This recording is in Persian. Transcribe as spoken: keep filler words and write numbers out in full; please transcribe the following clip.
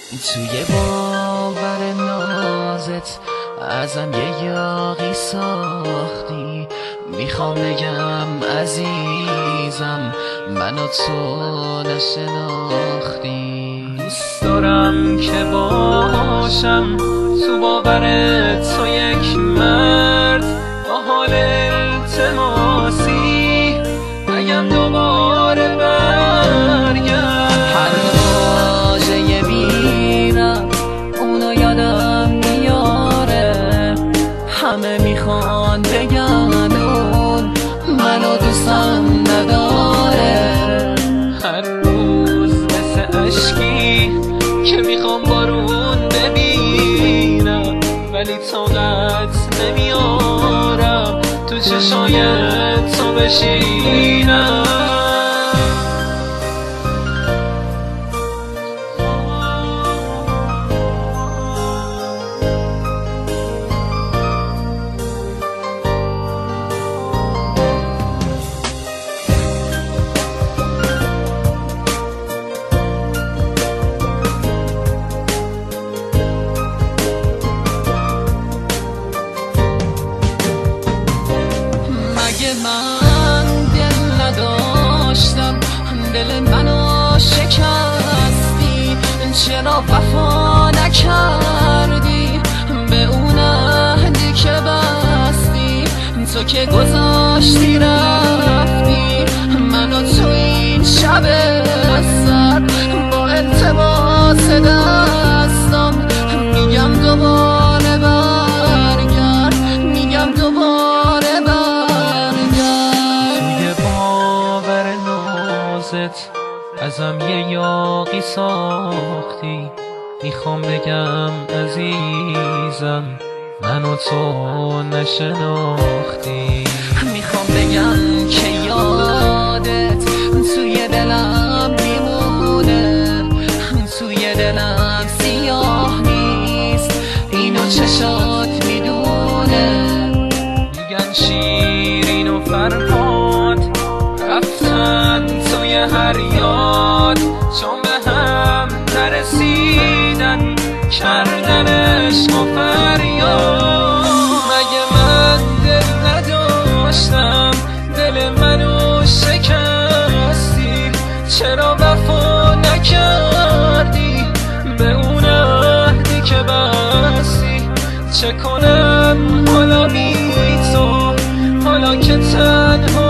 توی باور نازت ازم یه یاغی ساختی. میخوام بگم عزیزم منو تو نشناختی. دوست دارم که باشم تو باور تو یک مرد با حال التماسی بگم دوباره برگرد. هر واژه بیرم اونو یادم میاره. همه میخوان بگن اون منو دوستم نداره. هر روز مثل عشقی که میخوام بارون ببینم ولی طاقت نمیارم تو چشای تو بشینم. من دل نداشتم دل منو شکستی. چرا وفا نکردی به اون عهدی که بستی؟ تو که گذاشتی رفتی منو تو این شب سرد با التماس دستم میگم دوباره برگرد. میگم دوباره ازم یه یاغی ساختی. میخوام بگم عزیزم منو تو نشناختی. میخوام بگم که یادت توی دلم میمونه. توی دلم سیاه نیست اینو چشات میدونه. میگن شیرین و فرهاد رفتن توی هر یاد چون به هم نرسیدن کردن عشق و فریاد. مگه من دل نداشتم دل منو شکستی؟ چرا وفا نکردی به اون عهدی که بستی؟ چه کنم حالا بی تو حالا که تنها